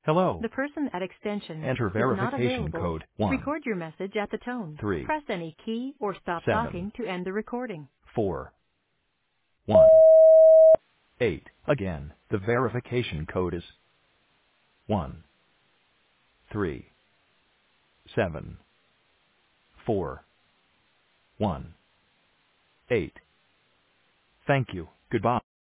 Hello. The person at extension Enter is not verification available. code 1, Record your message at the tone. 3, Press any key or stop 7, talking to end the recording. 4, 1, 8. Again, the verification code is 1, 3, 7, 4, 1, 8. Thank you. Goodbye.